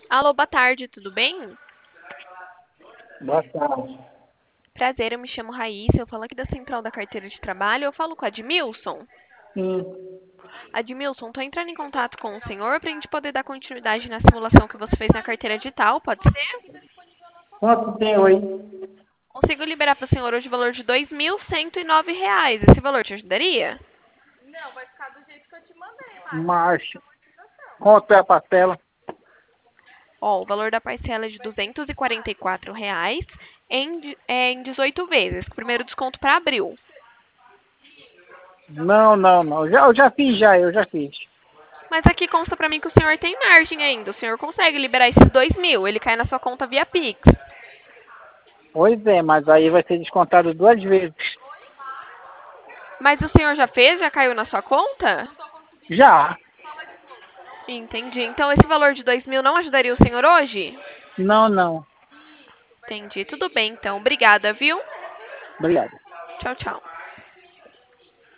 Alô, boa tarde, tudo bem? Boa tarde. Prazer, eu me chamo Raíssa, eu falo aqui da Central da Carteira de Trabalho, eu falo com a Admilson. Sim. Admilson, tô entrando em contato com o senhor para a gente poder dar continuidade na simulação que você fez na carteira digital, pode ser? Quanto tem aí? Consigo liberar para o senhor hoje o valor de R$ 2.109. Esse valor te ajudaria? Mas quanto é a parcela? Ó, o valor da parcela é de R$ 244 em 18 vezes, primeiro desconto para abril. Não. Eu já fiz, eu já fiz. Mas aqui consta para mim que o senhor tem margem ainda. O senhor consegue liberar esses 2.000, ele cai na sua conta via Pix. Pois é, mas aí vai ser descontado duas vezes. Mas o senhor já fez? Já caiu na sua conta? Já. Entendi. Então esse valor de 2.000 não ajudaria o senhor hoje? Não. Entendi. Tudo bem, então. Obrigada, viu? Obrigado. Tchau, tchau.